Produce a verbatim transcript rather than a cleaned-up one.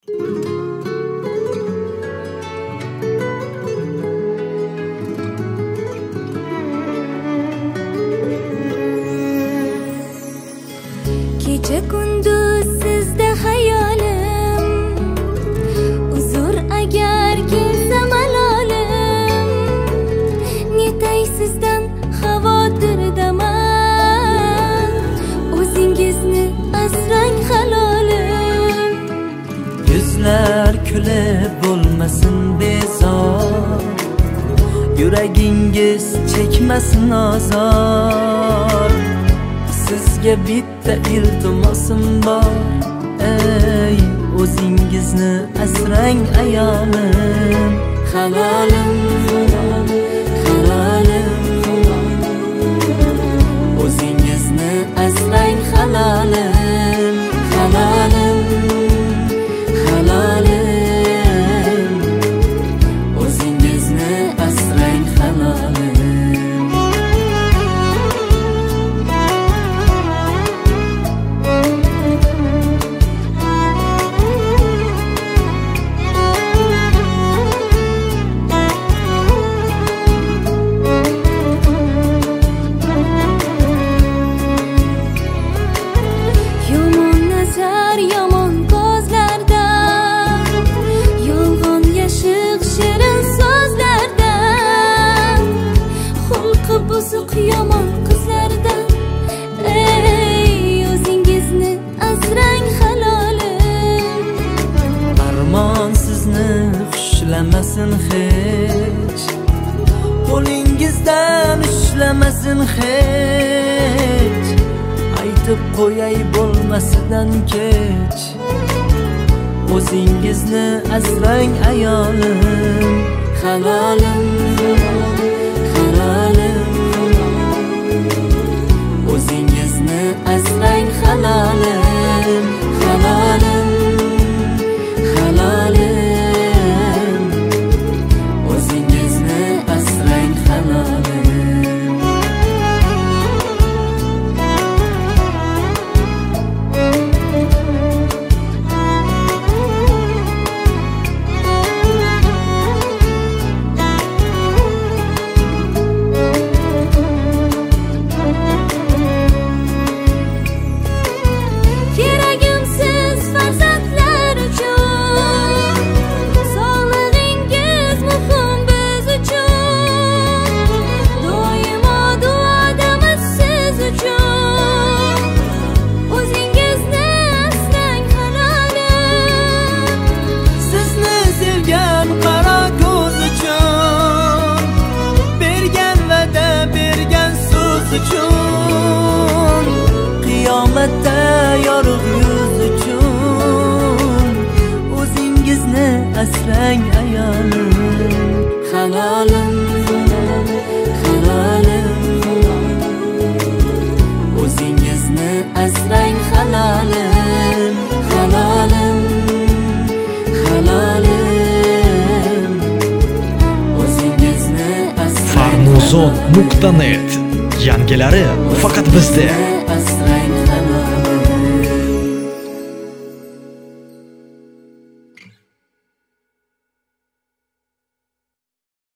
Kecha kunduz sizda hayolim, uzr agar kelsa malolim. Netay sizdan xavotirdaman, o'zingizni asrang halolim. Yuzlar kulib bo'lmasin bezor, yuragingiz chekmasin azor. Sizga bitta iltimosim bor, ey o'zingizni asrang ayolim. Halolim, halolim, o'zingizni asrang halolim. Halolim, halolim, o'zingizni asrang halolim. Buzuq yomon qizlardan, ey o'zingizni asrang halolim. Armon sizni xushlamasin hech, qo'lingizdan ushlamasin hech. Aytib qo'yay bo'lmasidan kech, o'zingizni asrang ayolim. Halolim, halolim, o'zingizni asrang halolim. Halolim, halolim, o'zingizni asrang halolim. Qiyomatda yorug' yuz uchun, o'zingizni asrang ayolim. Halolim, halolim, o'zingizni asrang halolim. Halolim, halolim, o'zingizni asrang. farmuzon nuqta net yangilari faqat bizda.